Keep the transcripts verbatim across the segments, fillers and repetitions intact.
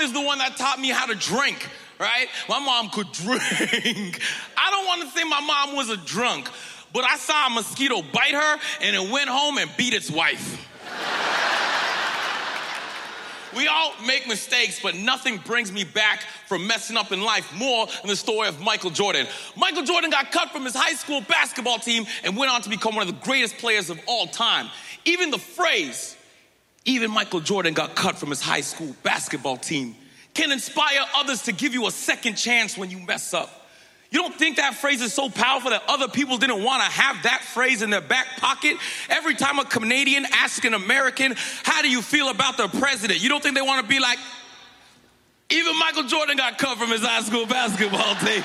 is the one that taught me how to drink, right? My mom could drink. I don't want to say my mom was a drunk, but I saw a mosquito bite her, and it went home and beat its wife. We all make mistakes, but nothing brings me back from messing up in life more than the story of Michael Jordan. Michael Jordan got cut from his high school basketball team and went on to become one of the greatest players of all time. Even the phrase, even Michael Jordan got cut from his high school basketball team, can inspire others to give you a second chance when you mess up. You don't think that phrase is so powerful that other people didn't want to have that phrase in their back pocket? Every time a Canadian asks an American, how do you feel about the president? You don't think they want to be like, even Michael Jordan got cut from his high school basketball team.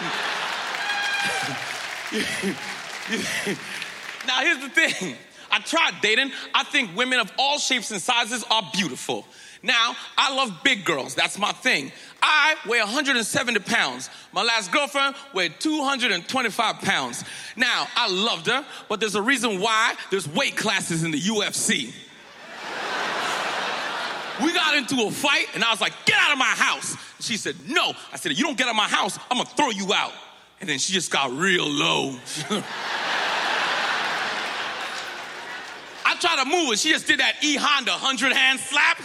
Now, here's the thing. I tried dating. I think women of all shapes and sizes are beautiful. Now, I love big girls. That's my thing. I weigh one hundred seventy pounds. My last girlfriend weighed two hundred twenty-five pounds. Now, I loved her, but there's a reason why there's weight classes in the U F C. We got into a fight, and I was like, get out of my house. She said, no. I said, you don't get out of my house, I'm going to throw you out. And then she just got real low. I tried to move her. She just did that E Honda one hundred hand slap.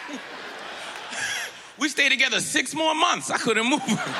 We stayed together six more months. I couldn't move her.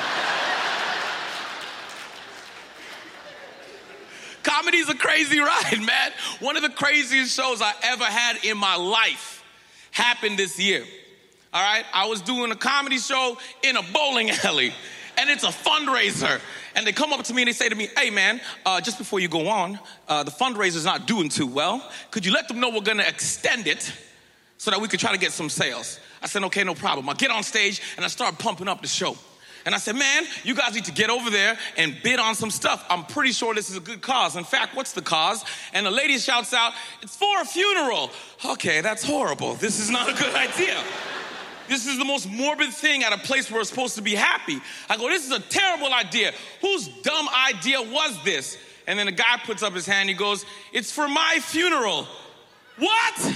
Comedy's a crazy ride, man. One of the craziest shows I ever had in my life happened this year. All right? I was doing a comedy show in a bowling alley, and it's a fundraiser. And they come up to me and they say to me, hey, man, uh, just before you go on, uh, the fundraiser's not doing too well. Could you let them know we're going to extend it so that we could try to get some sales? I said, okay, no problem. I get on stage and I start pumping up the show. And I said, man, you guys need to get over there and bid on some stuff. I'm pretty sure this is a good cause. In fact, what's the cause? And the lady shouts out, it's for a funeral. Okay, that's horrible. This is not a good idea. This is the most morbid thing at a place where we're supposed to be happy. I go, this is a terrible idea. Whose dumb idea was this? And then the guy puts up his hand. He goes, it's for my funeral. What?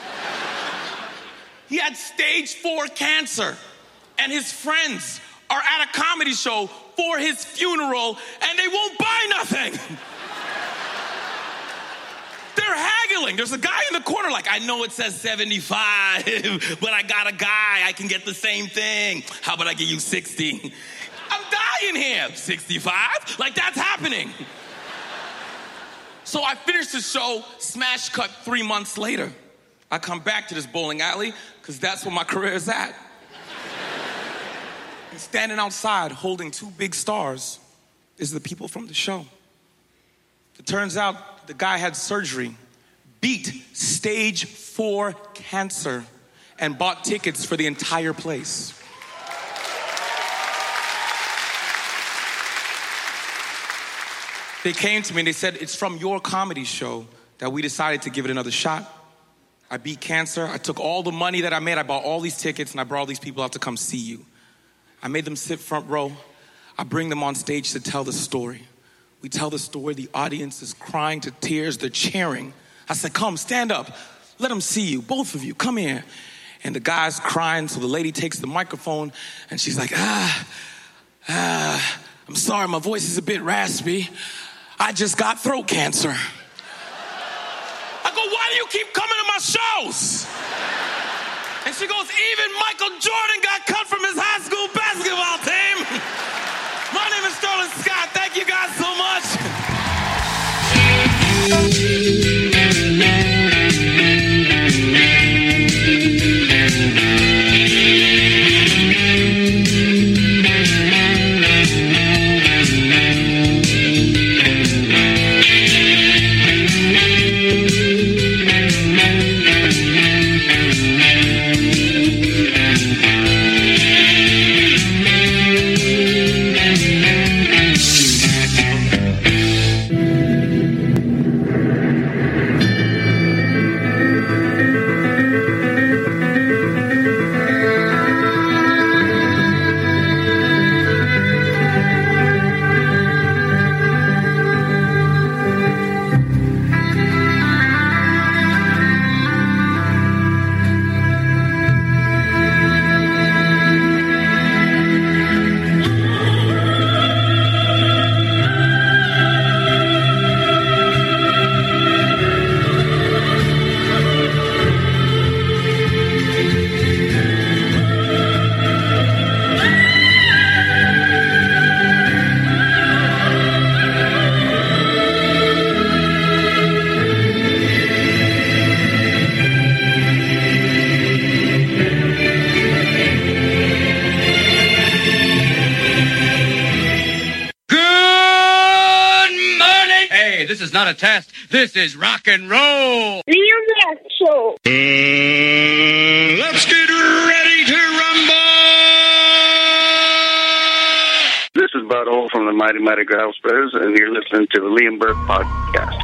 He had stage four cancer, and his friends are at a comedy show for his funeral, and they won't buy nothing. They're haggling. There's a guy in the corner like, I know it says seventy-five, but I got a guy. I can get the same thing. How about I give you sixty? I'm dying here. sixty-five? Like, that's happening. So I finished the show, smash cut three months later. I come back to this bowling alley because that's where my career is at. And standing outside holding two big stars is the people from the show. It turns out the guy had surgery, beat stage four cancer, and bought tickets for the entire place. They came to me and they said, it's from your comedy show that we decided to give it another shot. I beat cancer. I took all the money that I made. I bought all these tickets and I brought all these people out to come see you. I made them sit front row. I bring them on stage to tell the story. We tell the story. The audience is crying to tears. They're cheering. I said, come, stand up. Let them see you. Both of you, come here. And the guy's crying. So the lady takes the microphone and she's like, ah, ah, I'm sorry. My voice is a bit raspy. I just got throat cancer. I go, why do you keep coming to my shows? And she goes, even Michael Jordan got cut from his high school basketball team. My name is Sterling Scott. Thank you guys so much. This is not a test. This is rock and roll. Liam West Show. Uh, let's get ready to rumble. This is Bud Hole from the Mighty Mighty Growl Spreaders, and you're listening to the Liam Burke Podcast.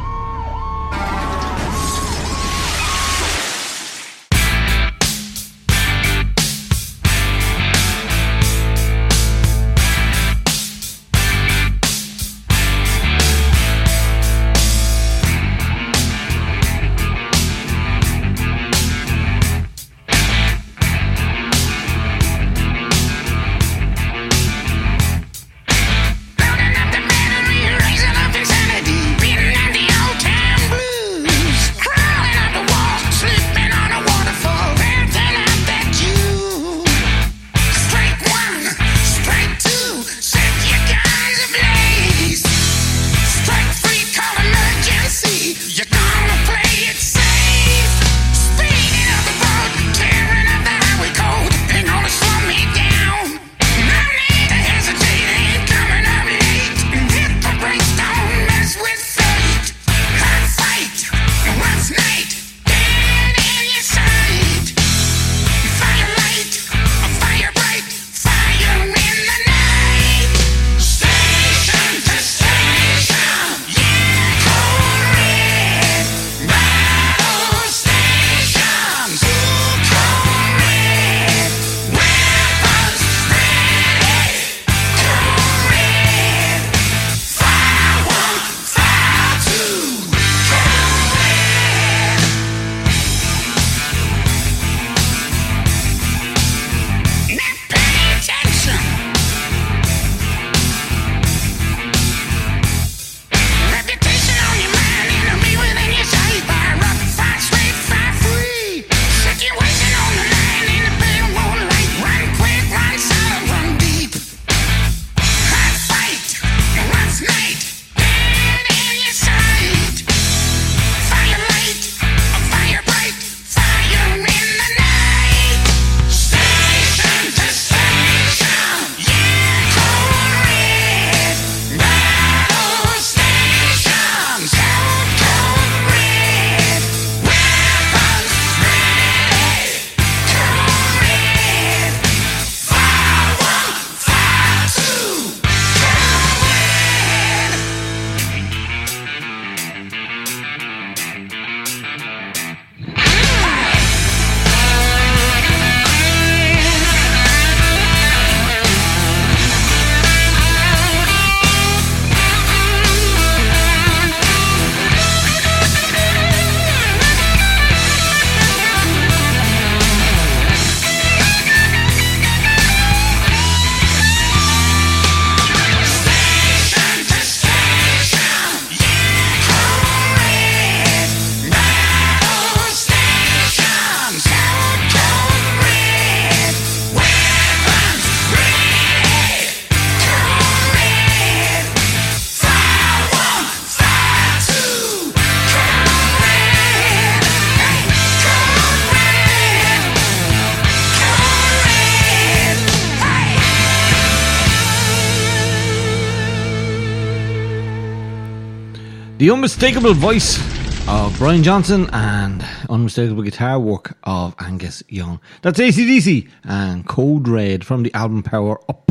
The unmistakable voice of Brian Johnson and unmistakable guitar work of Angus Young. That's A C D C and Code Red from the album Power Up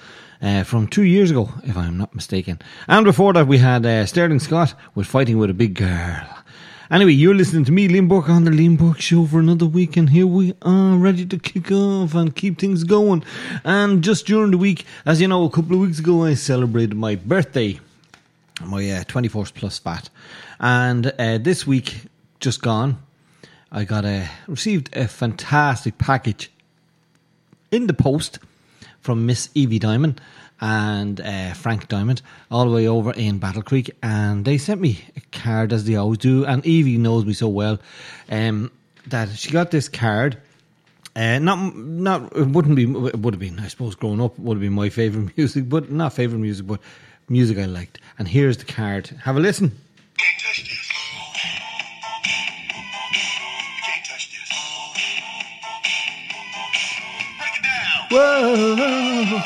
uh, from two years ago, if I'm not mistaken. And before that we had uh, Sterling Scott with Fighting With a Big Girl. Anyway, you're listening to me, Liam Burke, on the Liam Burke Show for another week, and here we are, ready to kick off and keep things going. And just during the week, as you know, a couple of weeks ago I celebrated my birthday. My uh, twenty-first plus fat, and uh, this week just gone I got a received a fantastic package in the post from Miss Evie Diamond and uh, Frank Diamond all the way over in Battle Creek, and they sent me a card as they always do, and Evie knows me so well um, that she got this card. Uh, not, not it wouldn't be. It would have been, I suppose, growing up, would have been my favourite music, but not favourite music, but music I liked. And here's the card. Have a listen. Can't touch this. Can't touch this. Break it down. Whoa.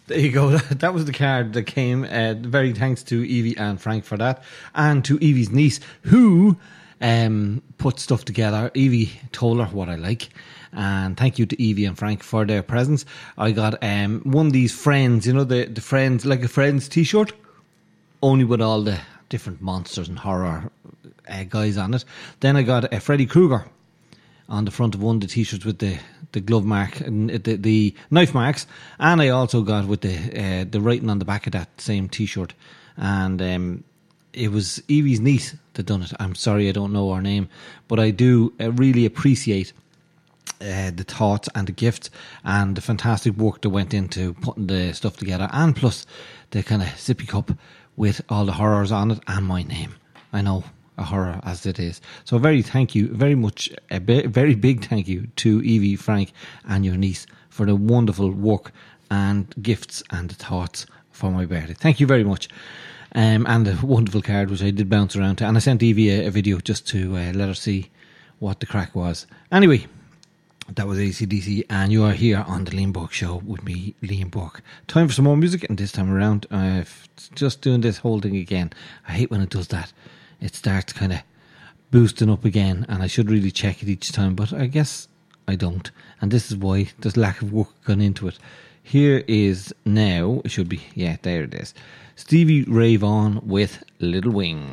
There you go. That was the card that came. Uh, very thanks to Evie and Frank for that, and to Evie's niece who um, put stuff together. Evie told her what I like, and thank you to Evie and Frank for their presents. I got um, one of these Friends, you know, the the Friends, like a Friends T-shirt, only with all the different monsters and horror uh, guys on it. Then I got a Freddy Krueger on the front of one of the T-shirts with the, the glove mark and the, the knife marks, and I also got with the uh, the writing on the back of that same T-shirt, and um, it was Evie's niece that done it. I'm sorry I don't know her name, but I do uh, really appreciate uh, the thoughts and the gifts and the fantastic work that went into putting the stuff together, and plus the kind of sippy cup with all the horrors on it and my name. I know, a horror as it is. So very thank you, very much, a very big thank you to Evie, Frank and your niece for the wonderful work and gifts and the thoughts for my birthday. Thank you very much. Um, and the wonderful card which I did bounce around to, and I sent Evie a, a video just to uh, let her see what the crack was. Anyway, that was A C D C, and you are here on the Liam Burke Show with me, Liam Burke. Time for some more music, and this time around I'm just doing this whole thing again. I hate when it does that. It starts kind of boosting up again, and I should really check it each time, but I guess I don't, and this is why there's lack of work gone into it. Here is now, it should be, yeah, there it is, Stevie Ray Vaughan with Little Wing.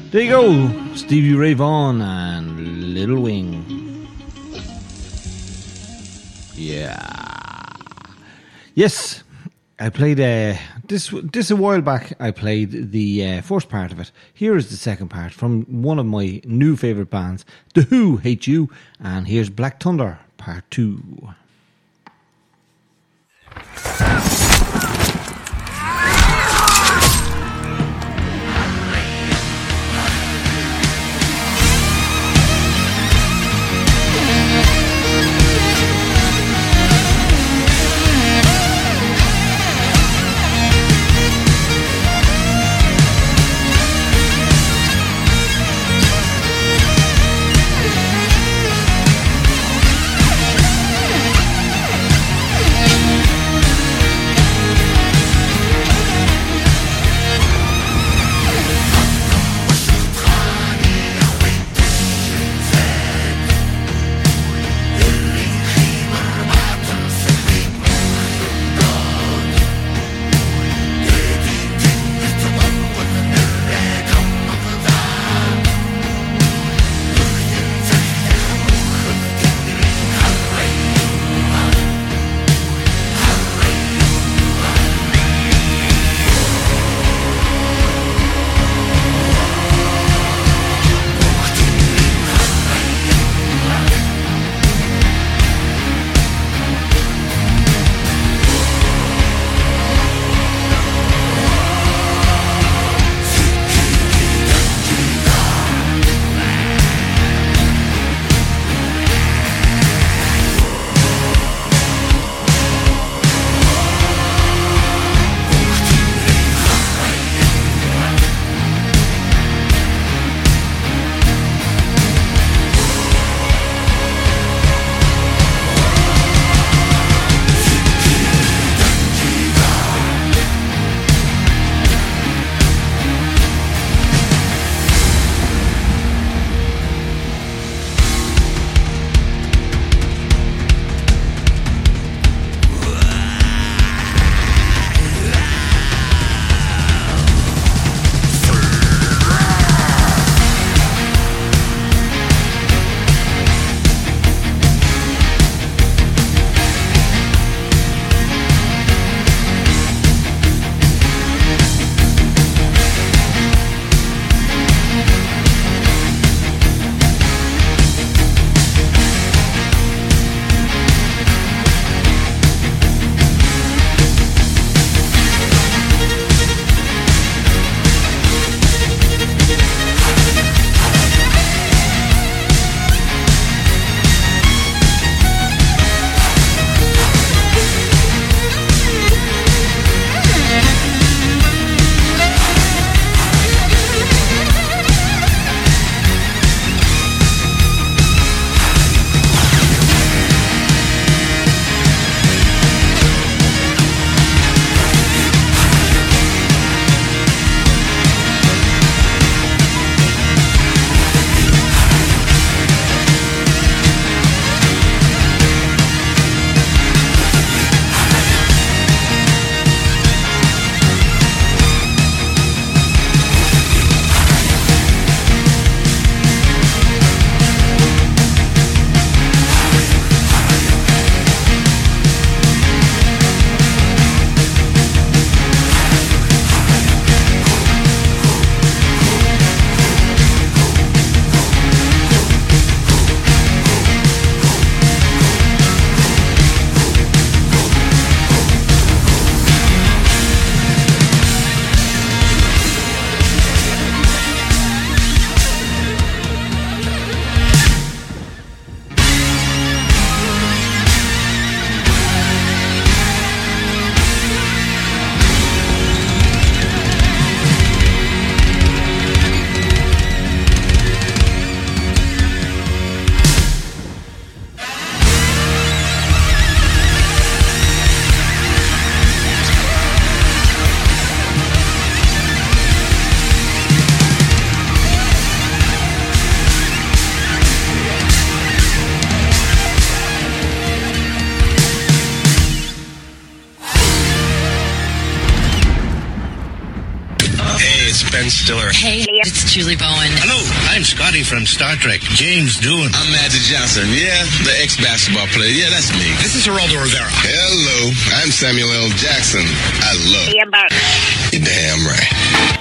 There you go, Stevie Ray Vaughan and Little Wing. Yeah. Yes, I played uh, this this a while back. I played the uh, first part of it. Here is the second part from one of my new favourite bands, The Who, Hate You, and here's Black Thunder Part two. Ben Stiller. Hey, It's Julie Bowen. Hello, I'm Scotty from Star Trek. James Doohan. I'm Magic Johnson. Yeah, the ex-basketball player. Yeah, that's me. This is Geraldo Rivera. Hello, I'm Samuel L. Jackson. I love Liam Burke. You're damn right.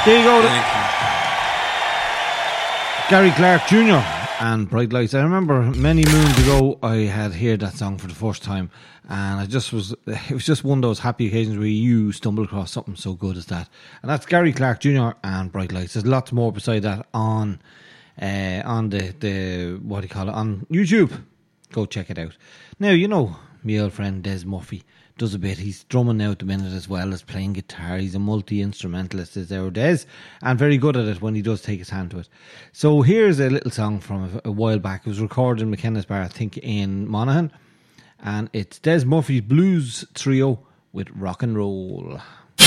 There you go. Thank you. Gary Clark Junior and Bright Lights. I remember many moons ago I had heard that song for the first time, and I just was, it was just one of those happy occasions where you stumble across something so good as that. And that's Gary Clark Junior and Bright Lights. There's lots more beside that on uh, on the, the, what do you call it, on YouTube. Go check it out. Now, you know, my old friend Des Murphy does a bit. He's drumming now at the minute as well as playing guitar. He's a multi-instrumentalist, is our Des, and very good at it when he does take his hand to it. So here's a little song from a, a while back. It was recorded in McKenna's Bar, I think, in Monaghan, and it's Des Murphy's Blues Trio with Rock and Roll.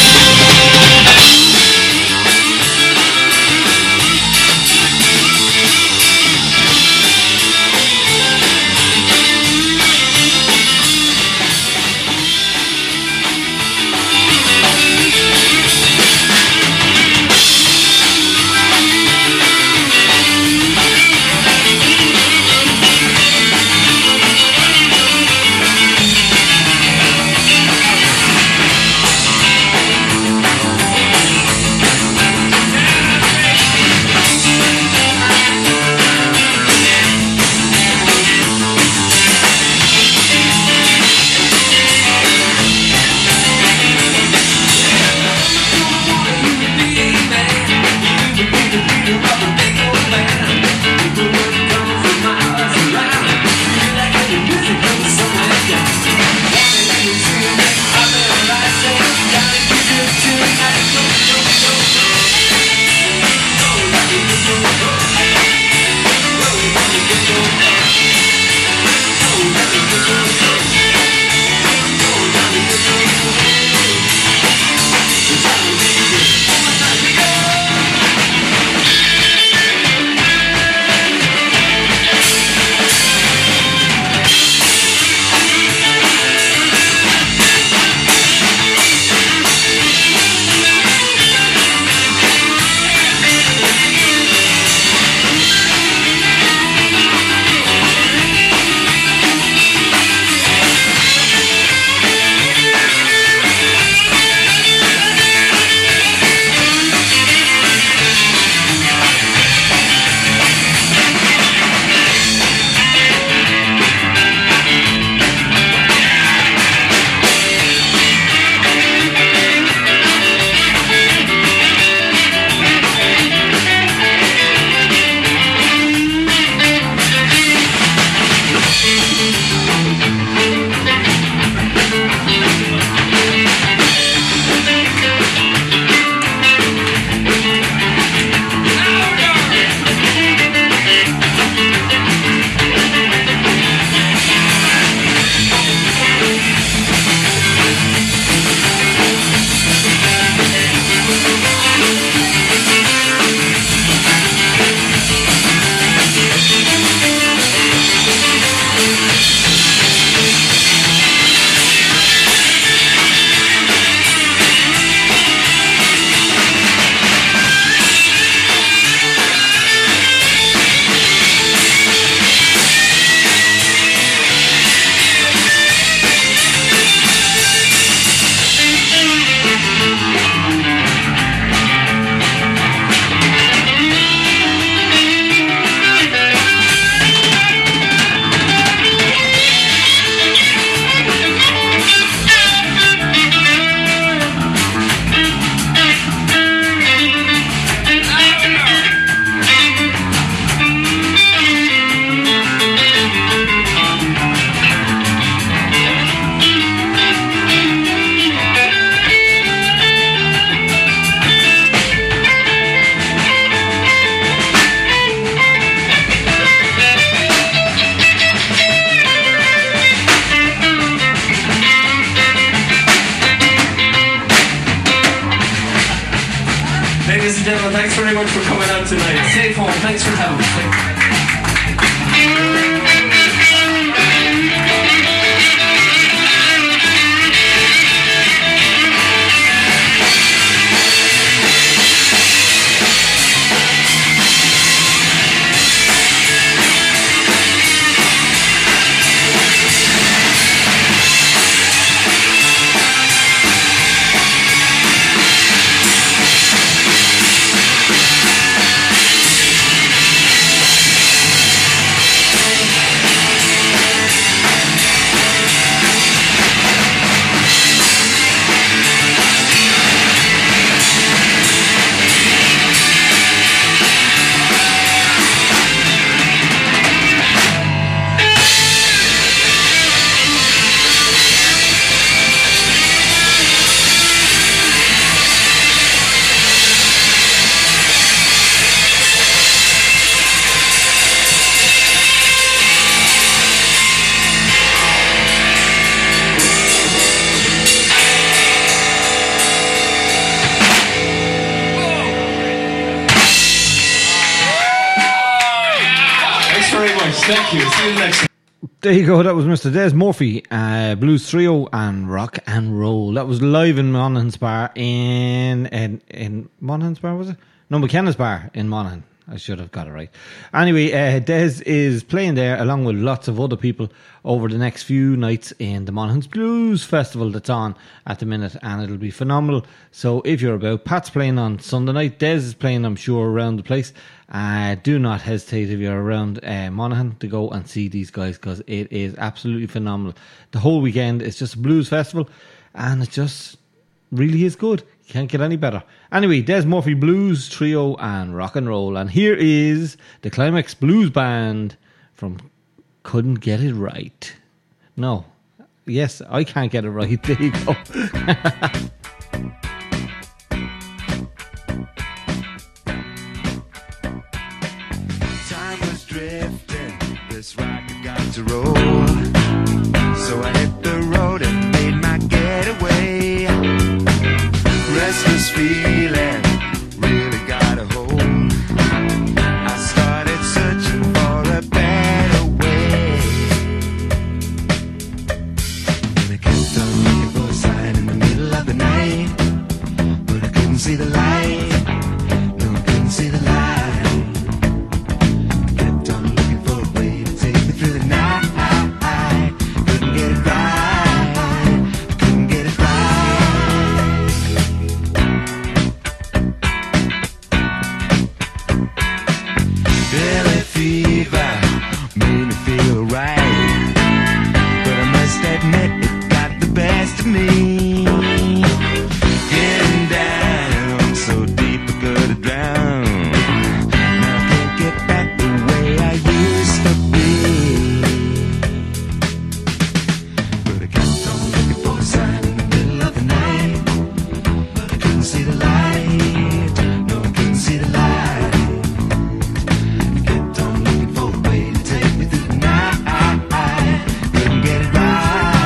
Thanks very much for coming out tonight. Safe home. Thanks for having me. Thank you. See you next time. There you go. That was Mister Des Murphy, uh, Blues Trio and Rock and Roll. That was live in Monaghan's Bar in in in Monaghan's Bar, was it? No, McKenna's Bar in Monaghan. I should have got it right. Anyway, uh, Des is playing there along with lots of other people over the next few nights in the Monaghan's Blues Festival that's on at the minute, and it'll be phenomenal. So if you're about, Pat's playing on Sunday night. Des is playing, I'm sure, around the place. Uh, do not hesitate if you're around uh, Monaghan to go and see these guys, because it is absolutely phenomenal. The whole weekend is just a blues festival, and it just really is good. You can't get any better. Anyway, Des Murphy Blues Trio and Rock and Roll, and here is the Climax Blues Band from Couldn't Get It Right. No, yes, I can't get it right. There you go. This rocket got to roll, so I hit the road and made my getaway. Restless feeling really got a hold. I started searching for a better way, and I kept on looking for a sign in the middle of the night, but I couldn't see the light. No, I couldn't see the light. Me getting down so deep I could drown. Now I can't get back the way I used to be. But I kept on looking for a sign in the middle of the night, but I couldn't see the light. No, I couldn't see the light. I kept on looking for a way to take me through the night. Couldn't get it right.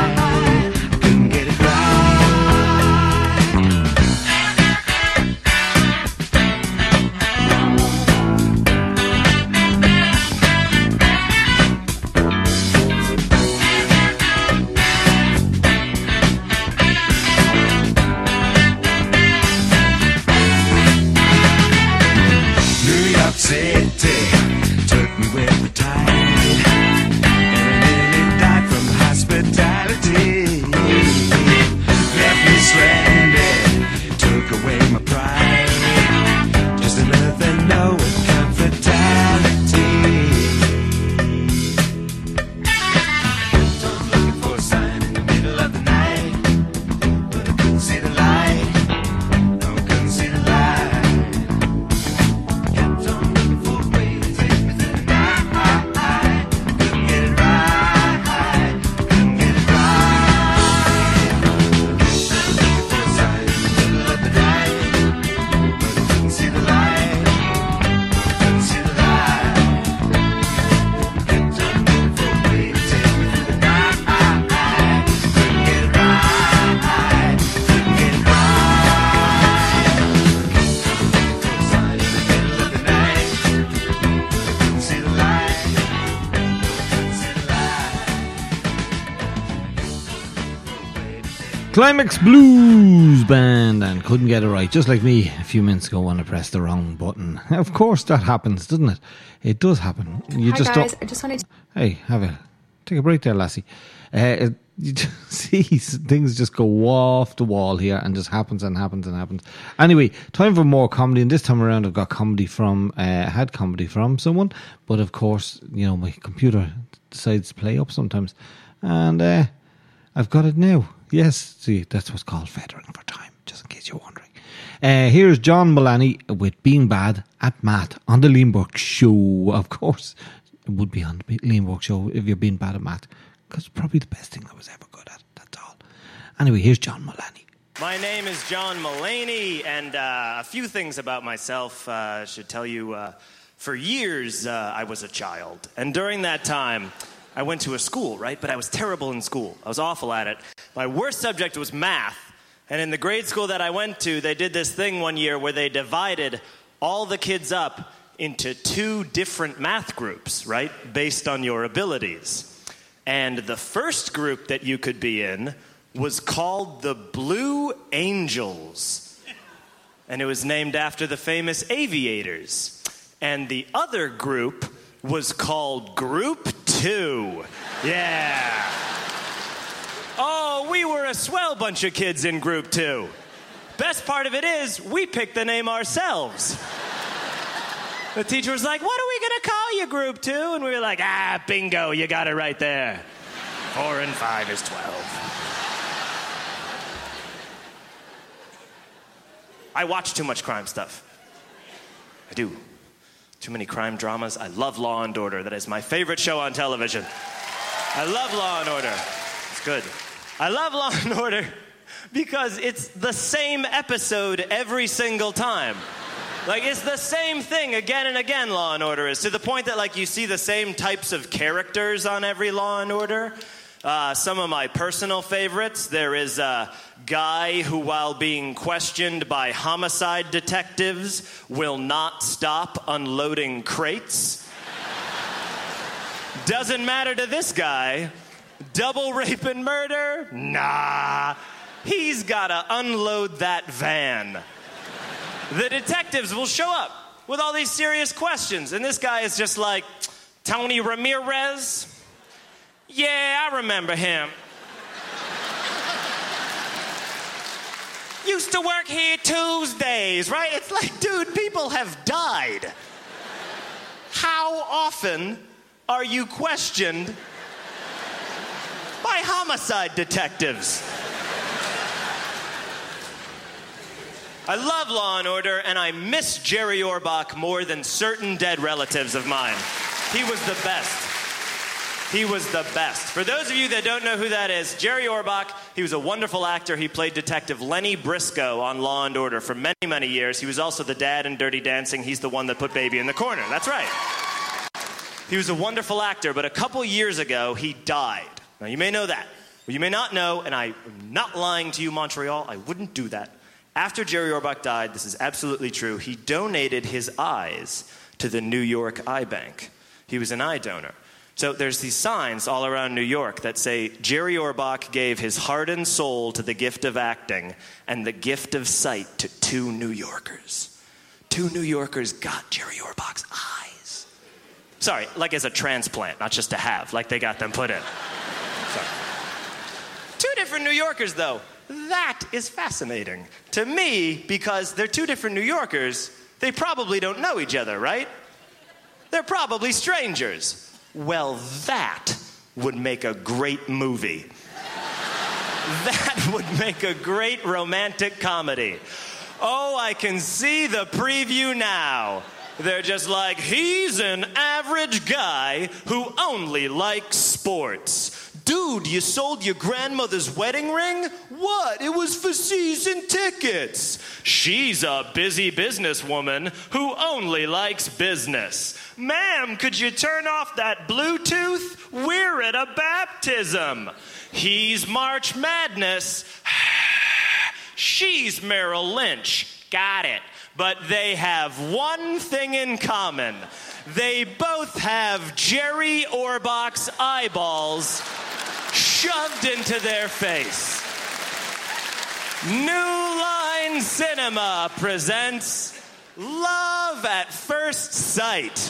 Climax Blues Band and Couldn't Get It Right, just like me a few minutes ago when I pressed the wrong button. Of course that happens, doesn't it? It does happen. You Hi just guys, don't... I just wanted to... Hey, have a take a break there, lassie. Uh, you just see things just go off the wall here and just happens and happens and happens. Anyway, time for more comedy, and this time around I've got comedy from uh, had comedy from someone, but of course, you know, my computer decides to play up sometimes, and uh, I've got it now. Yes, see, that's what's called feathering for time, just in case you're wondering. Uh, here's John Mulaney with Being Bad at Math on the Liam Burke Show. Of course, it would be on the Liam Burke Show if you're being bad at math, because it's probably the best thing I was ever good at, that's all. Anyway, here's John Mulaney. My name is John Mulaney, and uh, a few things about myself uh, should tell you. Uh, for years, uh, I was a child, and during that time, I went to a school, right? But I was terrible in school. I was awful at it. My worst subject was math. And in the grade school that I went to, they did this thing one year where they divided all the kids up into two different math groups, right, based on your abilities. And the first group that you could be in was called the Blue Angels. And it was named after the famous aviators. And the other group was called Group Two. Yeah. Oh, we were a swell bunch of kids in Group Two. Best part of it is, we picked the name ourselves. The teacher was like, what are we going to call you, Group Two? And we were like, ah, bingo, you got it right there. Four and five is twelve. I watch too much crime stuff. I do. Too many crime dramas. I love Law and Order. That is my favorite show on television. I love Law and Order. It's good. I love Law and Order because it's the same episode every single time. Like, it's the same thing again and again, Law and Order is, to the point that, like, you see the same types of characters on every Law and Order. Uh, some of my personal favorites, there is a guy who, while being questioned by homicide detectives, will not stop unloading crates. Doesn't matter to this guy. Double rape and murder? Nah. He's gotta unload that van. The detectives will show up with all these serious questions, and this guy is just like, Tony Ramirez? Yeah, I remember him. Used to work here Tuesdays, right? It's like, dude, people have died. How often are you questioned by homicide detectives? I love Law and Order, and I miss Jerry Orbach more than certain dead relatives of mine. He was the best. He was the best. For those of you that don't know who that is, Jerry Orbach, he was a wonderful actor. He played Detective Lenny Briscoe on Law and Order for many, many years. He was also the dad in Dirty Dancing. He's the one that put Baby in the corner. That's right. He was a wonderful actor, but a couple years ago, he died. Now, you may know that. Or you may not know, and I'm not lying to you, Montreal. I wouldn't do that. After Jerry Orbach died, this is absolutely true, he donated his eyes to the New York Eye Bank. He was an eye donor. So there's these signs all around New York that say, Jerry Orbach gave his heart and soul to the gift of acting and the gift of sight to two New Yorkers. Two New Yorkers got Jerry Orbach's eyes. Sorry, like as a transplant, not just to have, like they got them put in. Sorry. Two different New Yorkers, though. That is fascinating to me because they're two different New Yorkers. They probably don't know each other, right? They're probably strangers. Well, that would make a great movie. That would make a great romantic comedy. Oh, I can see the preview now. They're just like, he's an average guy who only likes sports. Dude, you sold your grandmother's wedding ring? What? It was for season tickets. She's a busy businesswoman who only likes business. Ma'am, could you turn off that Bluetooth? We're at a baptism. He's March Madness. She's Merrill Lynch. Got it. But they have one thing in common. They both have Jerry Orbach's eyeballs shoved into their face. New Line Cinema presents Love at First Sight.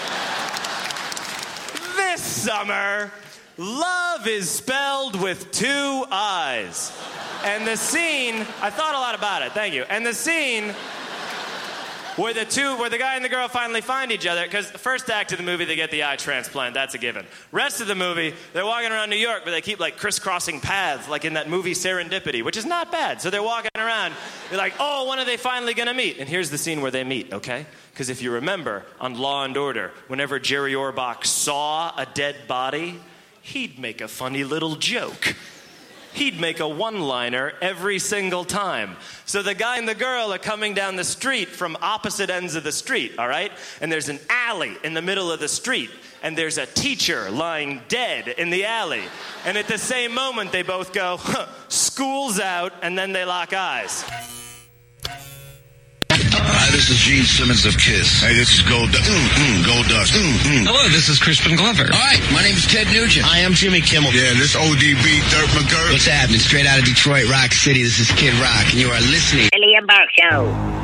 This summer, love is spelled with two eyes. And the scene, I thought a lot about it, thank you. And the scene where the two, where the guy and the girl finally find each other, because the first act of the movie, they get the eye transplant, that's a given. Rest of the movie, they're walking around New York, but they keep like crisscrossing paths, like in that movie Serendipity, which is not bad. So they're walking around, they're like, oh, when are they finally gonna meet? And here's the scene where they meet, okay? Because if you remember, on Law and Order, whenever Jerry Orbach saw a dead body, he'd make a funny little joke. He'd make a one-liner every single time. So the guy and the girl are coming down the street from opposite ends of the street, all right? And there's an alley in the middle of the street, and there's a teacher lying dead in the alley. And at the same moment, they both go, huh, school's out, and then they lock eyes. I this is Gene Simmons of KISS. Hey, this is Gold Dust. Mm, mm, Gold Dust. Mm, mm. Hello, this is Crispin Glover. All right, my name is Ted Nugent. Hi, I'm Jimmy Kimmel. Yeah, this O D B, Dirk McGurk. What's happening? Straight out of Detroit, Rock City. This is Kid Rock, and you are listening to the Liam Burke Show.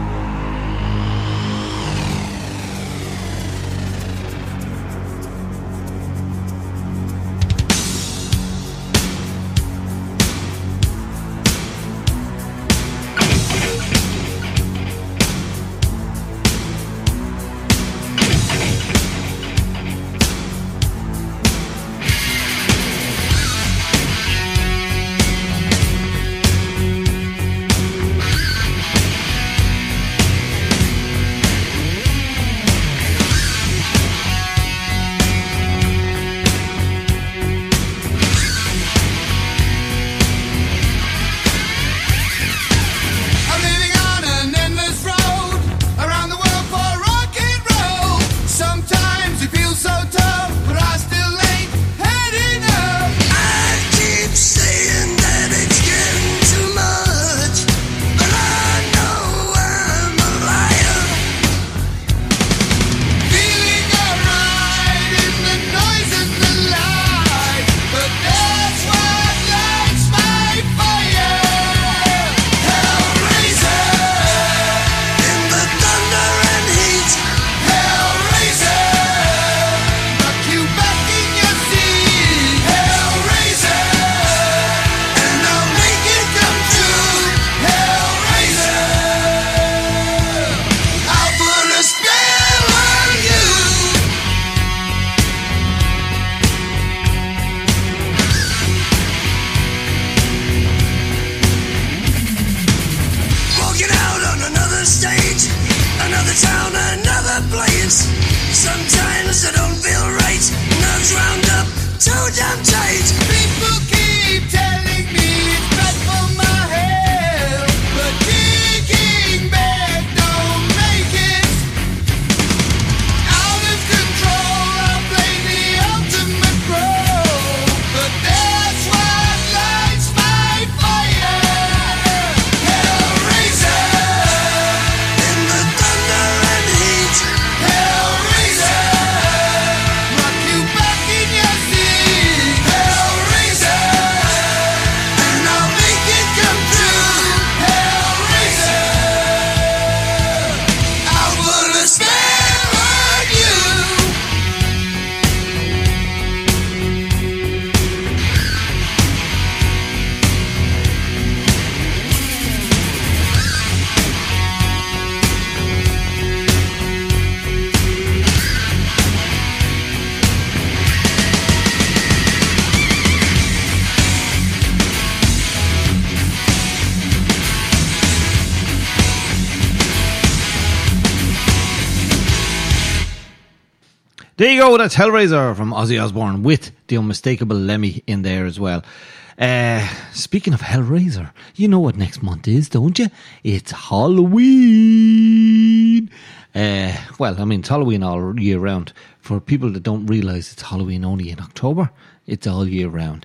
There you go, that's Hellraiser from Ozzy Osbourne with the unmistakable Lemmy in there as well. Uh, speaking of Hellraiser, you know what next month is, don't you? It's Halloween. Uh, well, I mean, it's Halloween all year round. For people that don't realise it's Halloween only in October, it's all year round.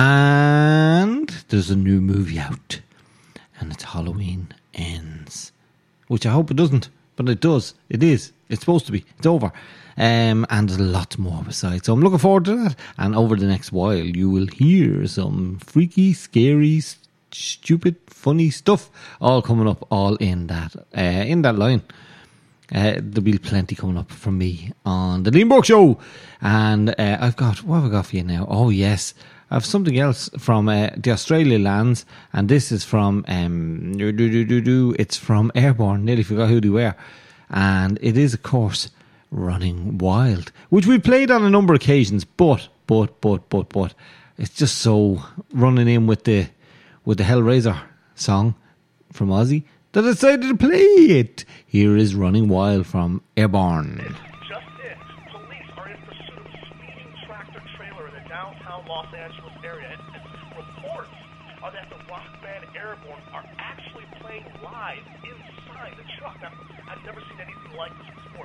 And there's a new movie out, and it's Halloween Ends, which I hope it doesn't, but it does. It is. It's supposed to be. It's over. Um, and there's lots more besides. So I'm looking forward to that. And over the next while, you will hear some freaky, scary, stupid, funny stuff all coming up, all in that, uh, in that line. Uh, there'll be plenty coming up from me on the Liam Burke Show. And uh, I've got, what have I got for you now? Oh, yes. I have something else from uh, the Australia lands. And this is from, um, do, do, do, do, do. It's from Airborne. Nearly forgot who they were. And it is, of course, Running Wild, which we played on a number of occasions, but, but, but, but, but, it's just so running in with the, with the Hellraiser song from Ozzy that I decided to play it. Here is Running Wild from Airborne. It's just it. Police are in pursuit of a speeding tractor trailer in the downtown Los Angeles area. And, and reports are that the rock band Airborne are actually playing live inside the truck. Now, I've never seen anything like this before.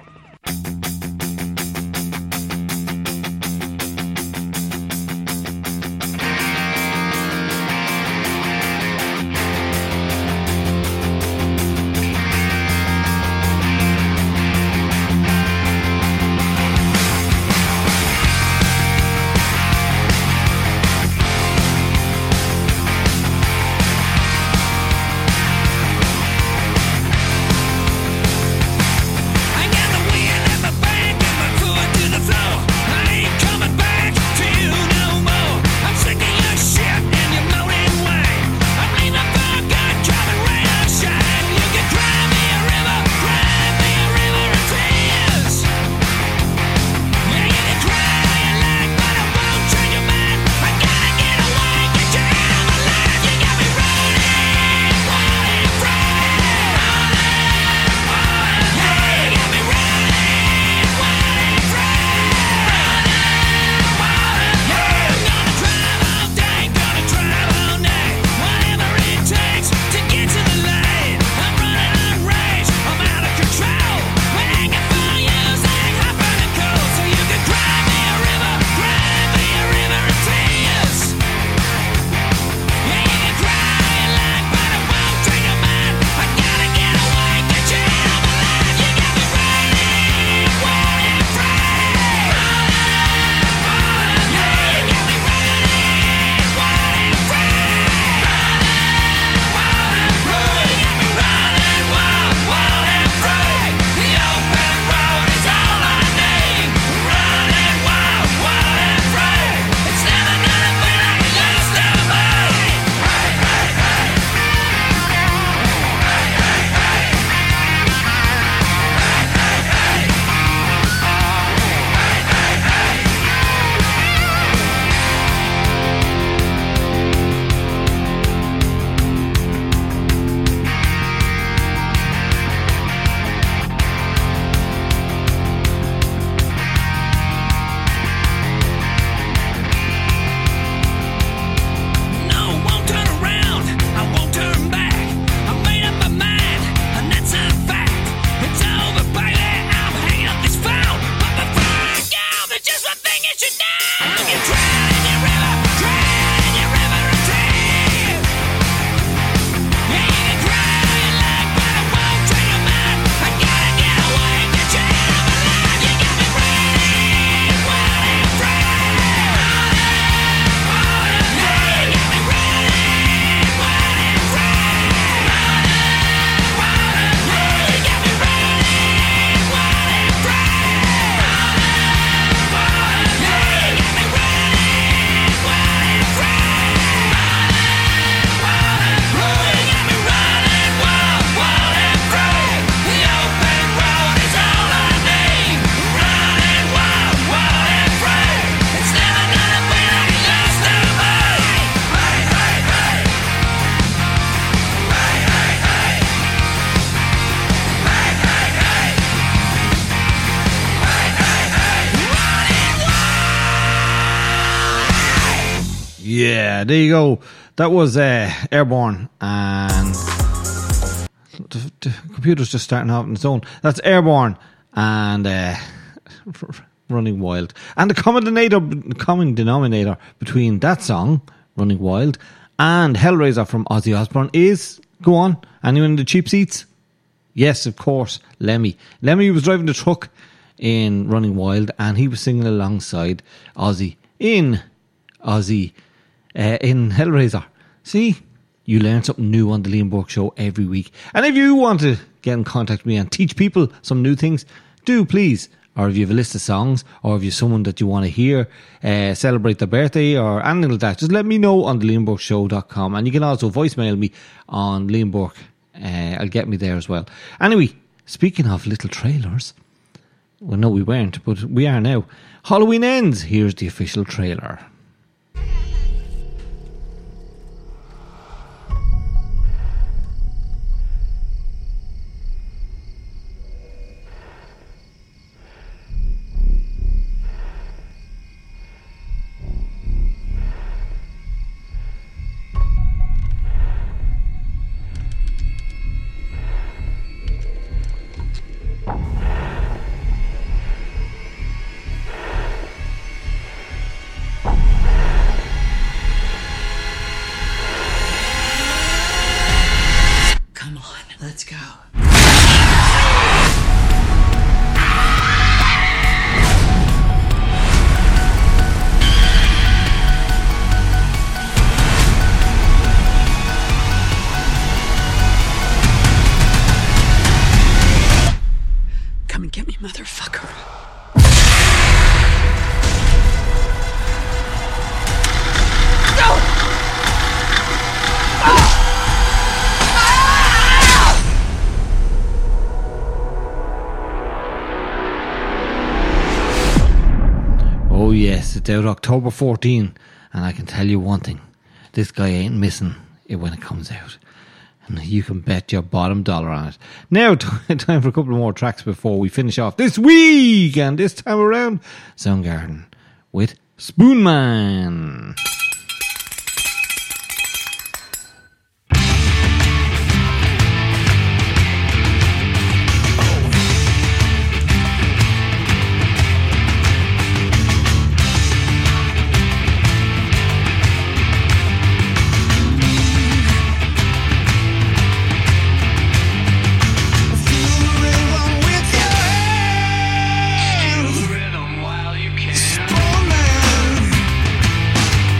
Yeah, there you go. That was uh, Airborne, and the, the computer's just starting off on its own. That's Airborne and uh, Running Wild. And the common denominator, common denominator between that song, Running Wild, and Hellraiser from Ozzy Osbourne is, go on, anyone in the cheap seats? Yes, of course, Lemmy. Lemmy was driving the truck in Running Wild, and he was singing alongside Ozzy in Ozzy uh, in Hellraiser. See, you learn something new on the Liam Burke Show every week. And if you want to get in contact with me and teach people some new things, do please. Or if you have a list of songs, or if you're someone that you want to hear uh, celebrate their birthday or anything like that, just let me know on the liam burke show dot com. And you can also voicemail me on Liam Burke. Uh, I'll get me there as well. Anyway, speaking of little trailers, well, no, we weren't, but we are now. Halloween Ends. Here's the official trailer. Let's go. Come and get me, motherfucker. Oh yes, it's out October fourteenth, and I can tell you one thing, this guy ain't missing it when it comes out. And you can bet your bottom dollar on it. Now, time for a couple more tracks before we finish off this week, and this time around, Soundgarden with Spoonman. Spoonman.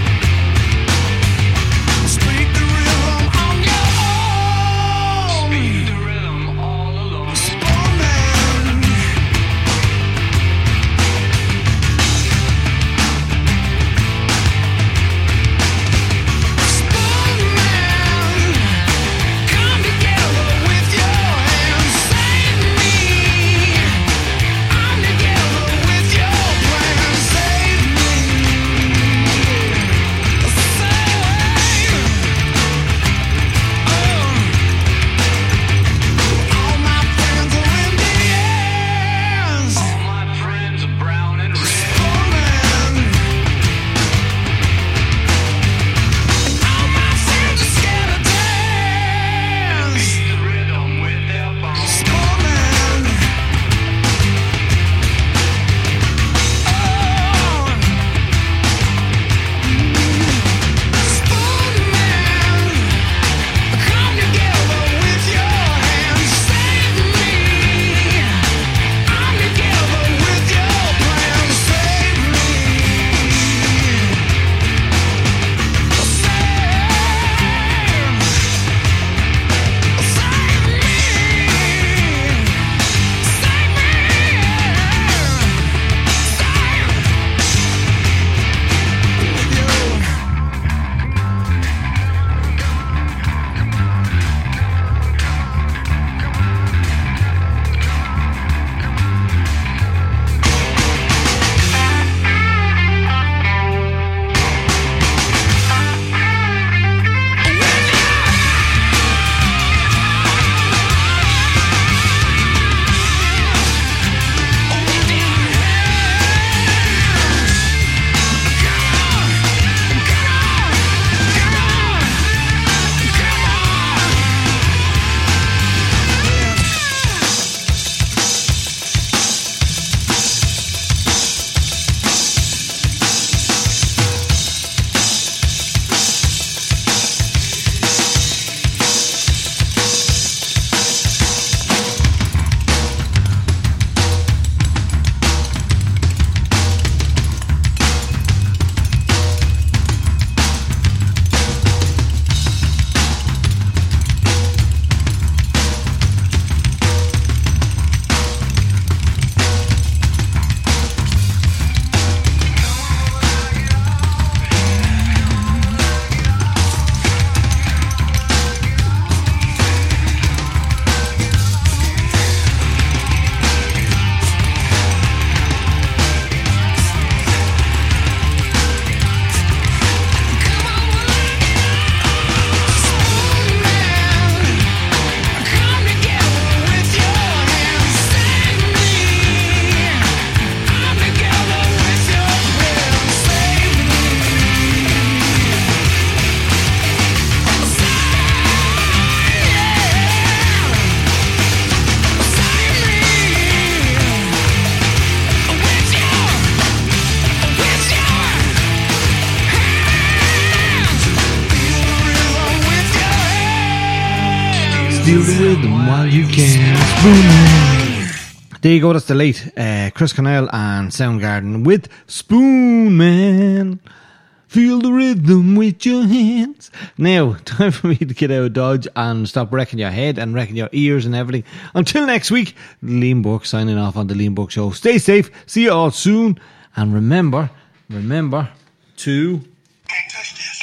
Feel the rhythm while you can. Spoon Man. There you go, that's the late uh, Chris Cornell and Soundgarden with Spoon Man. Feel the rhythm with your hands. Now, time for me to get out of Dodge and stop wrecking your head and wrecking your ears and everything. Until next week, Liam Burke signing off on the Liam Burke Show. Stay safe, see you all soon, and remember, remember to... Can't touch this.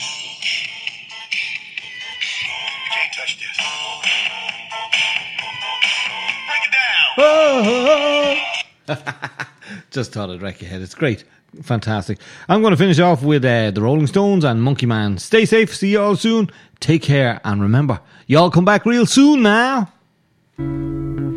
Can't touch this. Break it down. Oh, just thought I'd wreck your head. It's great. Fantastic. I'm going to finish off with uh, the Rolling Stones and Monkey Man. Stay safe. See you all soon. Take care. And remember, you all come back real soon now.